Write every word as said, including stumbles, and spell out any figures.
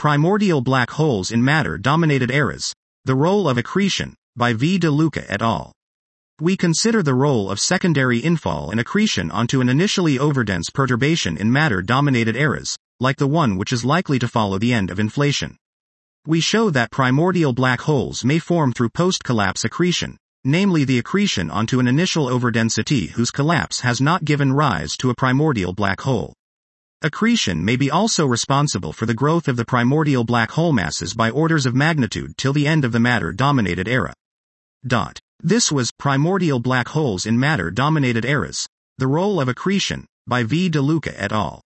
Primordial black holes in matter-dominated eras. The role of accretion, by V. De Luca et al. We consider the role of secondary infall and accretion onto an initially overdense perturbation in matter-dominated eras, like the one which is likely to follow the end of inflation. We show that primordial black holes may form through post-collapse accretion, namely the accretion onto an initial overdensity whose collapse has not given rise to a primordial black hole. Accretion may be also responsible for the growth of the primordial black hole masses by orders of magnitude till the end of the matter-dominated era. Dot. This was Primordial Black Holes in Matter-Dominated Eras. The Role of Accretion, by V. De Luca et al.